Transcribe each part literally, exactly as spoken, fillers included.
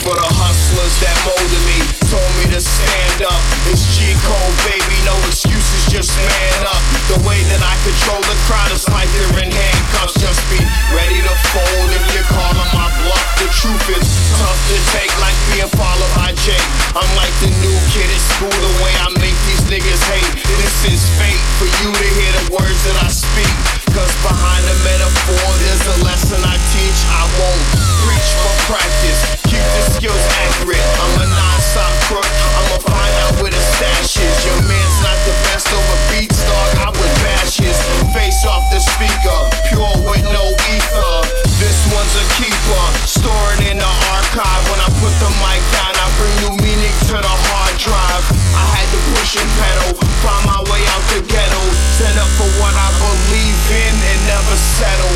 for the hustlers that molded me, told me to stand up. It's G code, baby, no excuses, just man up. The way that I control the crowd is like they're in handcuffs. Just be ready to fold if you're calling my bluff. The truth is tough to take, like being followed by Jake. I'm like the new kid at school, the way I make these niggas hate. This is fate for you to hear the words that I speak. Cause behind the metaphor, there's a lesson I teach. I won't preach for practice, keep the skills accurate. I'm a non-stop crook, I'ma find out where the stash is. Your man's not the best over beats, dog, I would bash his face off the speaker, pure with no ether. This one's a keeper, store it in the archive. When I put the mic down, I bring new meaning to the hard drive. I had to push and pedal, find my way out the ghetto. Stand up for what I believe in and never settle.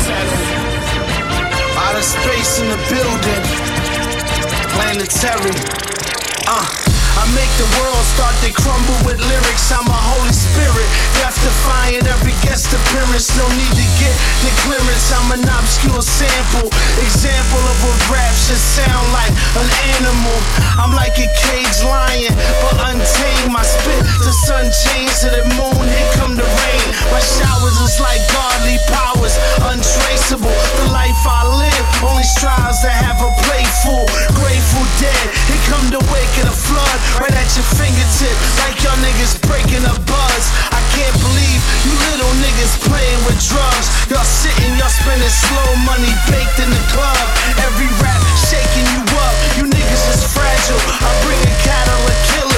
Outer space in the building, planetary. Uh, I make the world start to crumble with lyrics. I'm a Holy Spirit, death defying every guest appearance. No need to get the clearance. I'm an obscure sample, example of what rap should sound like. An animal, I'm like a caged lion, but untamed. My spit, the sun changed to the moon. Here come the rain. My showers is like godly powers, untraceable. The life I live only strives to have a playful, grateful dead. Here come the wake of the flood, right at your fingertip, like y'all niggas breaking a buzz. I can't believe you little niggas playing with drugs. Y'all sitting, y'all spending slow money baked in the club. Every rap shaking you up, you niggas is fragile. I bring a cattle, a killer.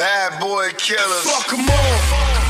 Bad boy killers. Fuck 'em all.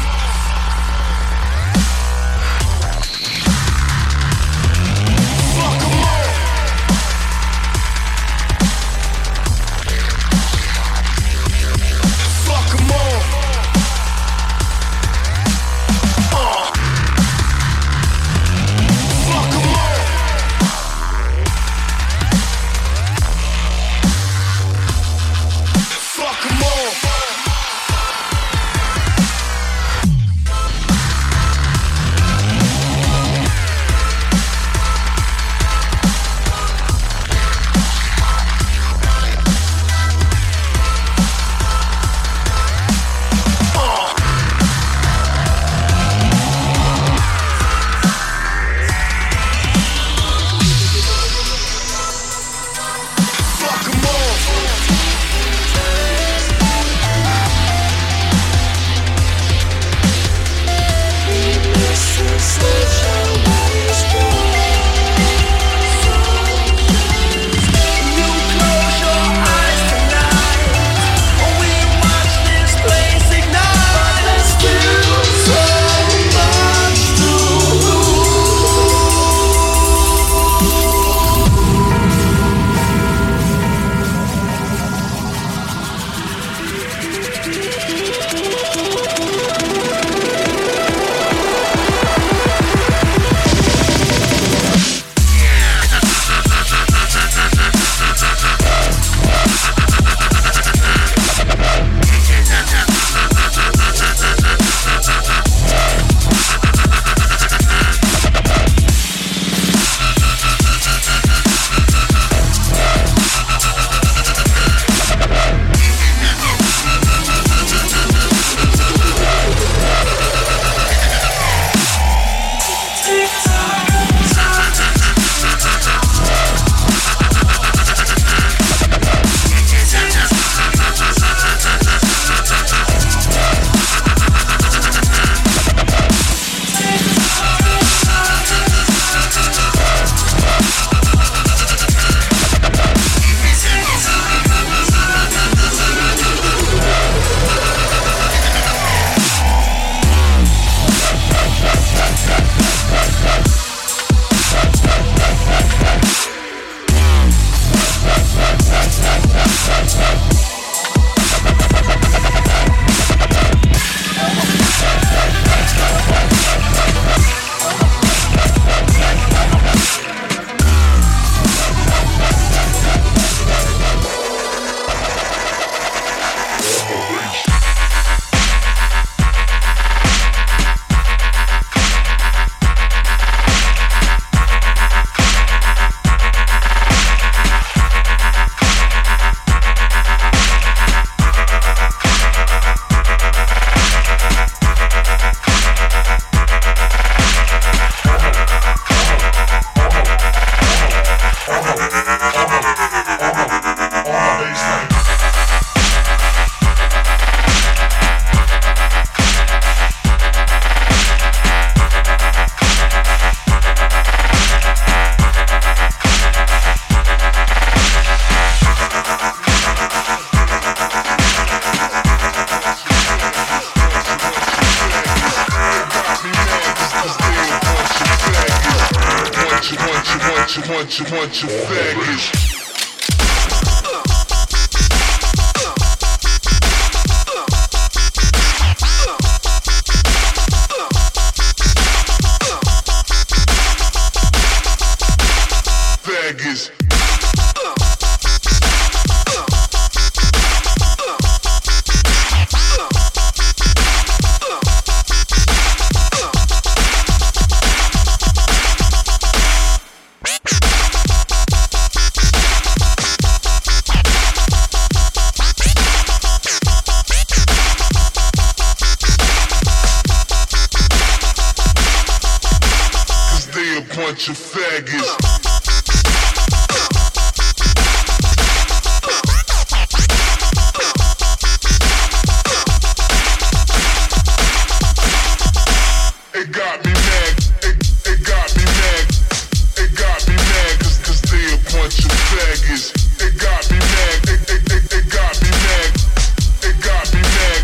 want you, want you faggots. Faggots. Bunch of faggots. It got me mad. It, it got me mad. It got me mad cause, cause they a bunch of faggots. It got me mad. It, it, it, it got me mad. It got me mad.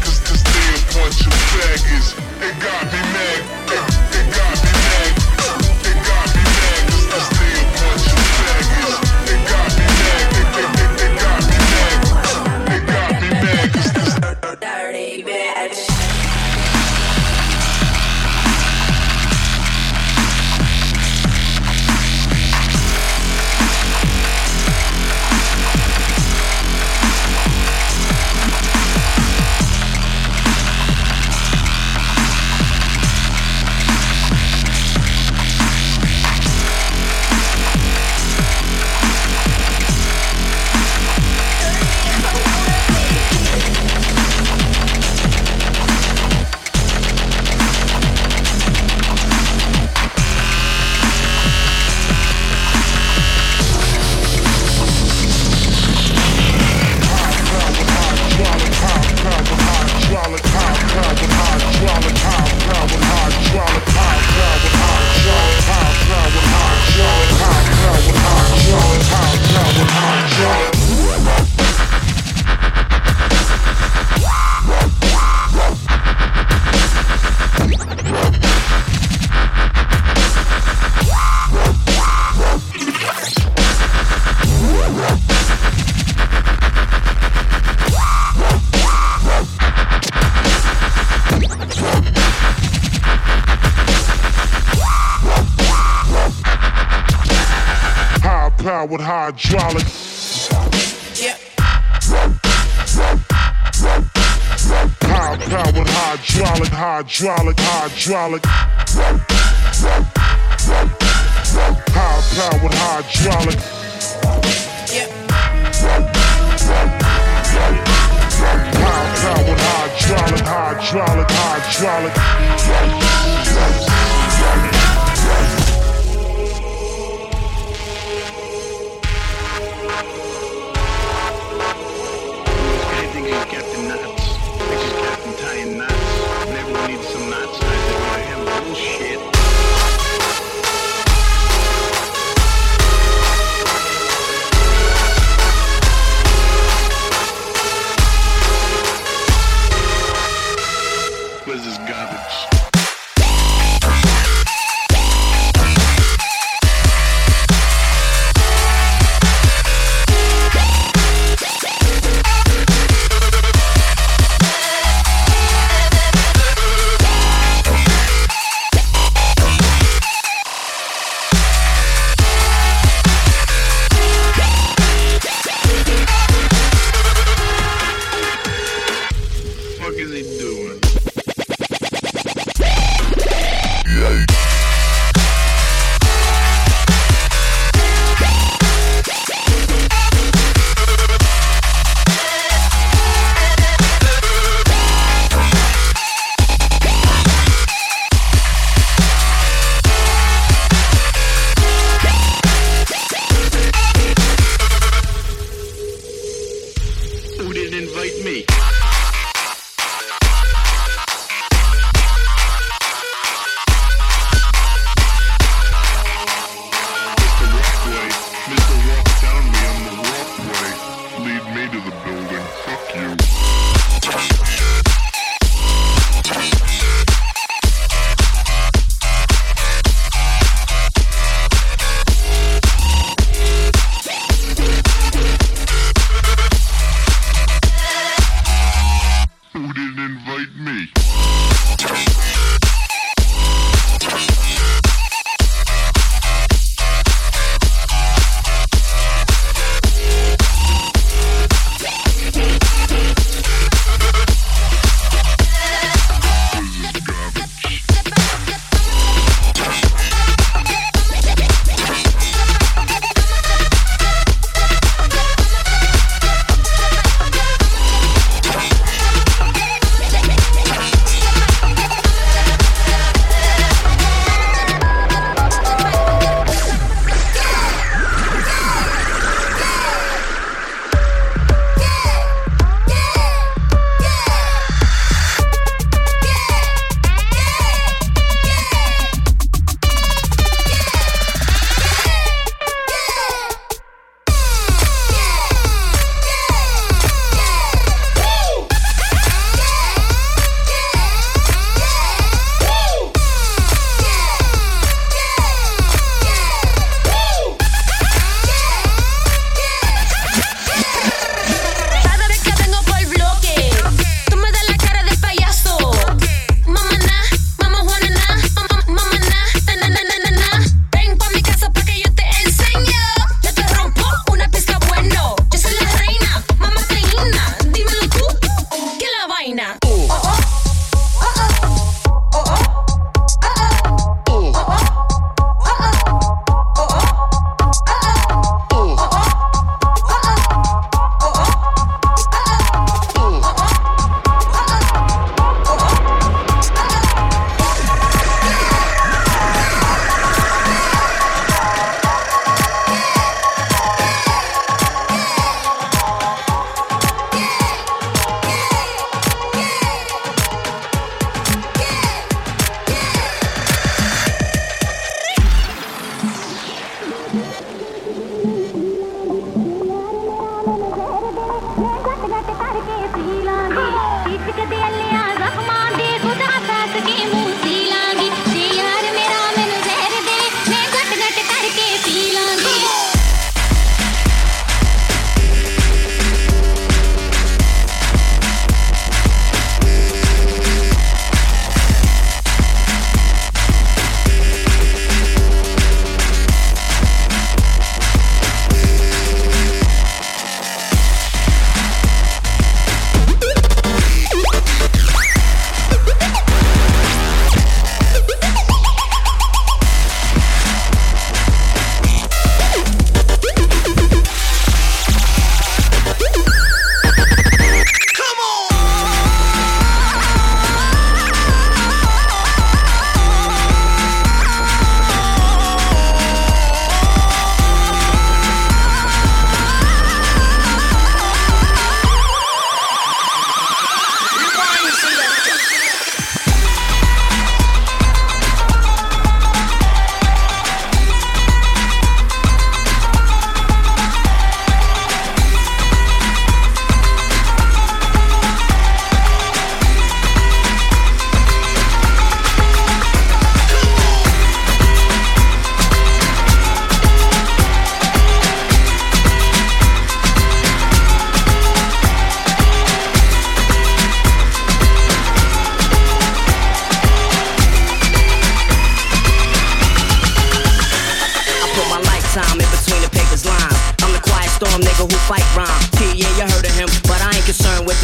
powered hydraulic. Yeah. High powered hydraulic, hydraulic, hydraulic. High powered hydraulic. Yeah. High powered hydraulic, hydraulic, hydraulic. Captain Nuts. This is Captain Tying Knots. And everyone needs some knots. I think I am bullshit. This is garbage. What is he doing? Who didn't invite me? Mister Walk down me on the walkway. Lead me to the building. Fuck you.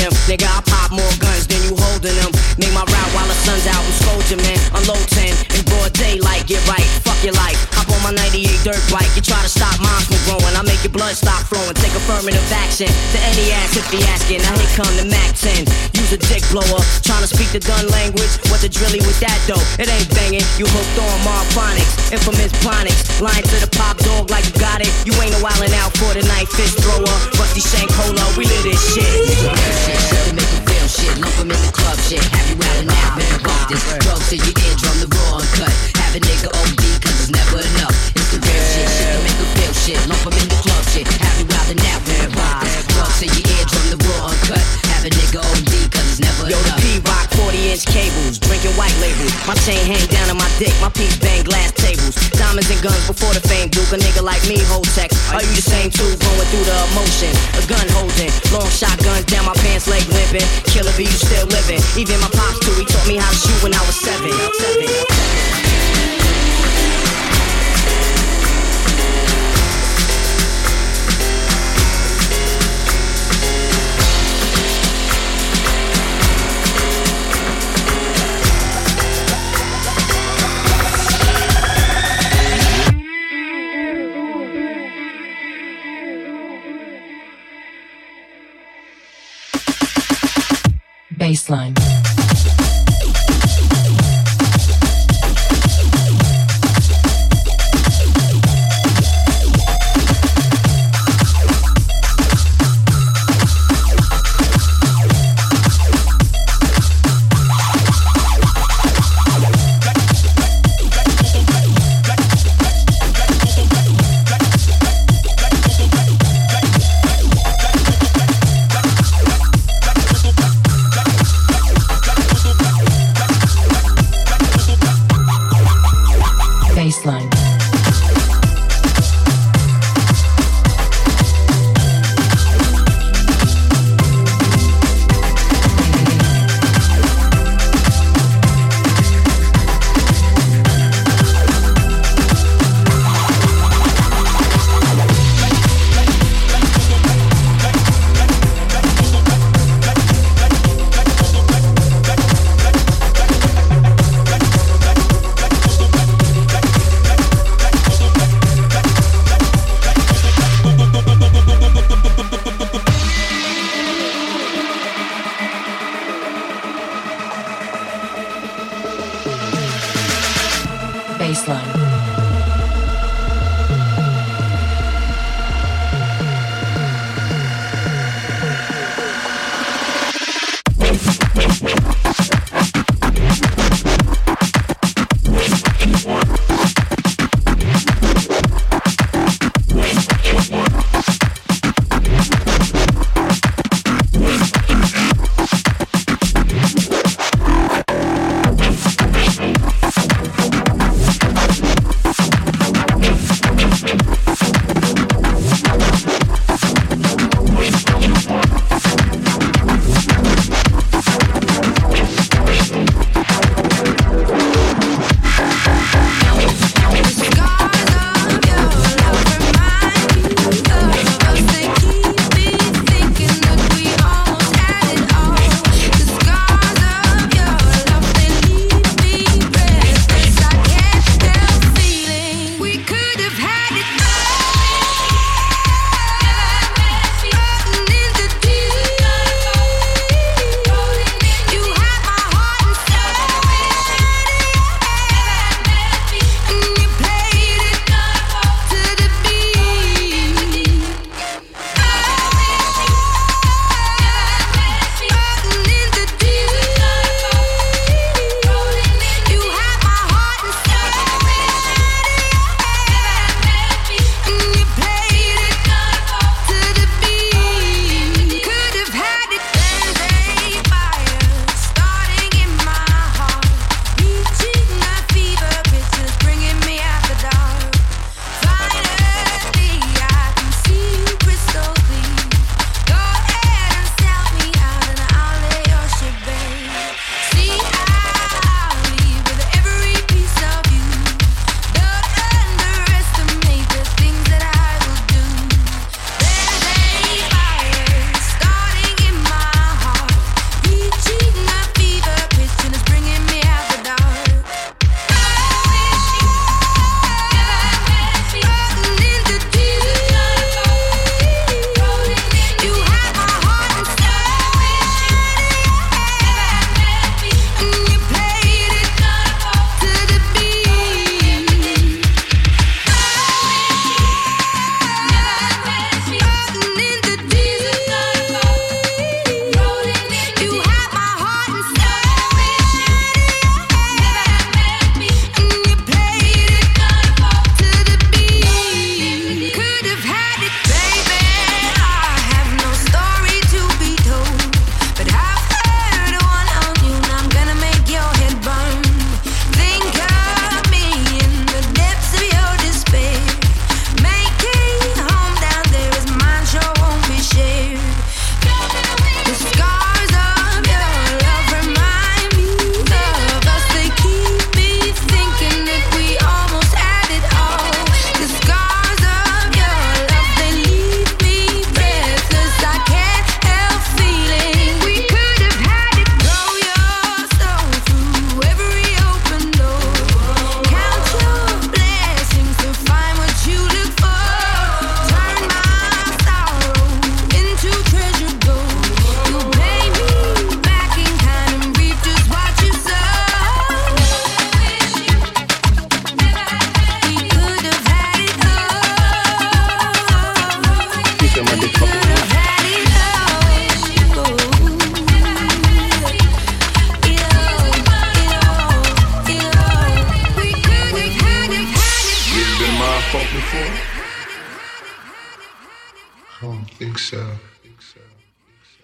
them. Nigga, I pop more guns than you holding them. Make my route while the sun's out and scold you, man. Unload ten in broad daylight, get right, fuck your life. Hop on my ninety-eight dirt bike. You try to stop mine from growing, I make your blood stop flowing. Take affirmative action to any ass if he asking. Now here come the Mac ten. Use a dick blower, trying to speak the gun language. What the drilly with that though? It ain't banging. You hooked on Marphonics, infamous Plonics. Lying to the pop dog like you got it. You ain't a wildin' out for the night, fist thrower. Rusty Shank Cola, we live this shit. Real shit, shit to make you feel shit. Lump 'em in the club shit. Have you wildin' out, man, bump this. Drugs to your eardrum, the raw uncut. Have a nigga O D, cause it's never enough. It's the real shit, shit to make you feel shit. Lump 'em in the club shit. Have you wildin' out, man, bump this. Drugs to your eardrum, the raw uncut. Have a nigga O D, cause it's never Yo, enough. Yo, the P-Rock forty inch cables, drinking white labels. My chain hang down on my dick, my piece bang glass tables. Diamonds and guns before the fame, Duke. A nigga like me hold text. Are you the same too, going through the emotion? A gun holding, long shotguns down my pants leg limping. Killer B, you still living. Even my pops too, he taught me how to shoot when I was seven. seven. Baseline.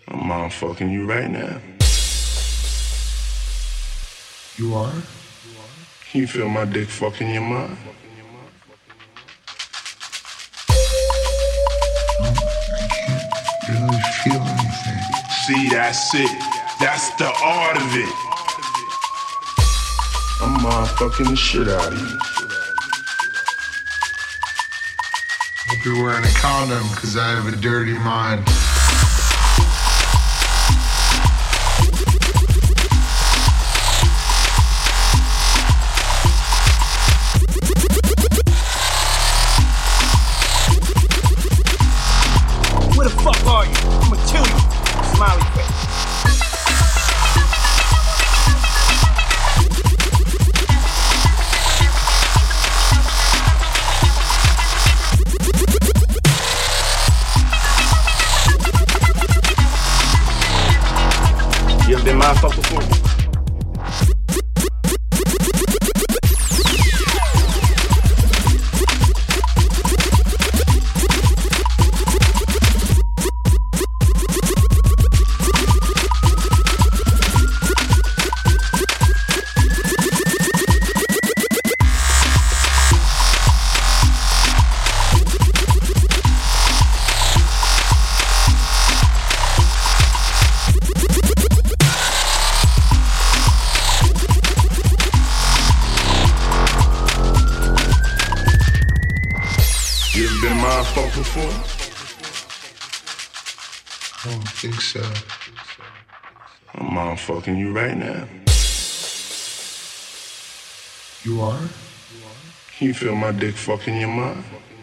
I'm motherfucking you right now. You are? Can you feel my dick fucking your mind? No, I can't really feel anything. See, that's it. That's the art of it. I'm motherfucking the shit out of you. Hope you're wearing a condom, cause I have a dirty mind. Where the fuck are you? I'ma kill you. Smiley face. You ever been my fuck before? You ever been my fuck before? I don't think so. I'm motherfucking you right now. You are? Can you feel my dick fucking your mind?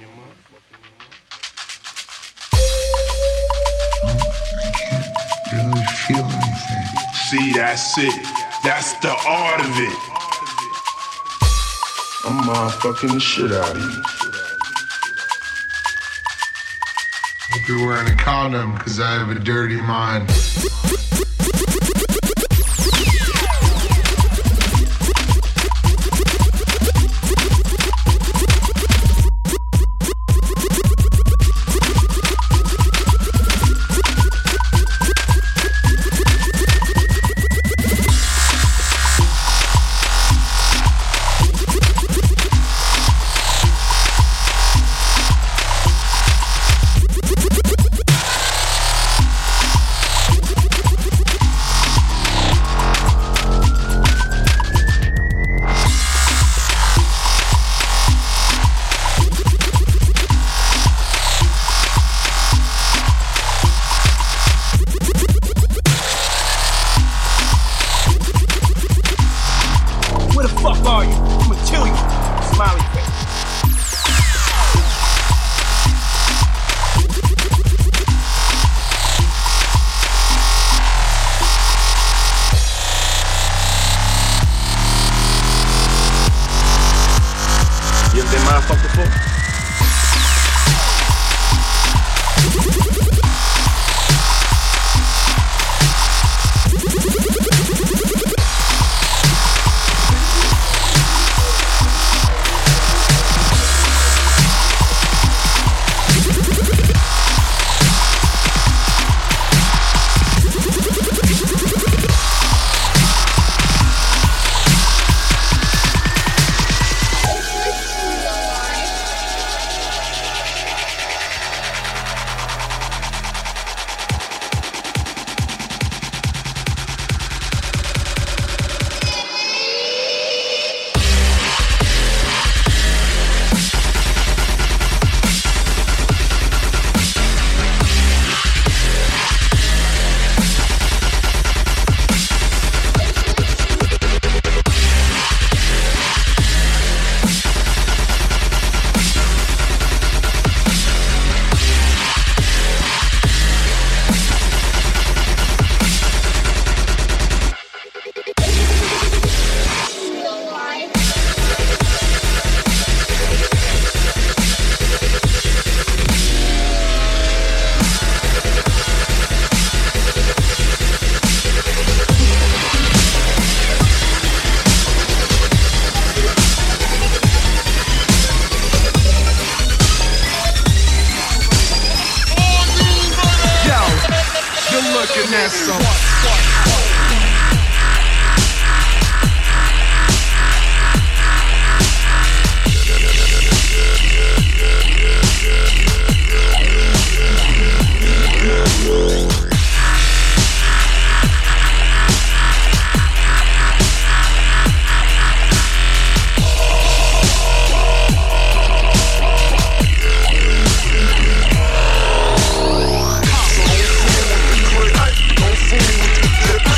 No, I can't really feel anything. See, that's it. That's the art of it. I'm motherfucking the shit out of you. Hope you're wearing a condom, cause I have a dirty mind. looking at some. Don't fool with the clip.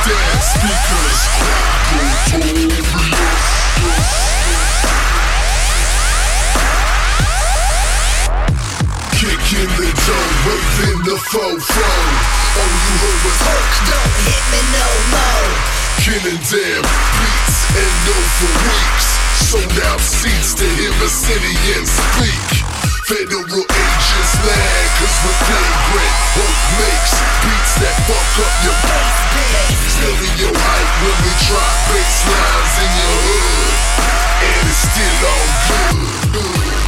dance speakers. Kicking the dome, waving the fofo. All you heard was Hulk, don't hit me no more. Killing damn beats and no for weeks. Sold out seats to hear a Syrian speak. Federal agents lag, cause we're flagrant. Hope makes beats that fuck up your bass. Stereo hype when we drop bass lines in your hood. And it's still all good.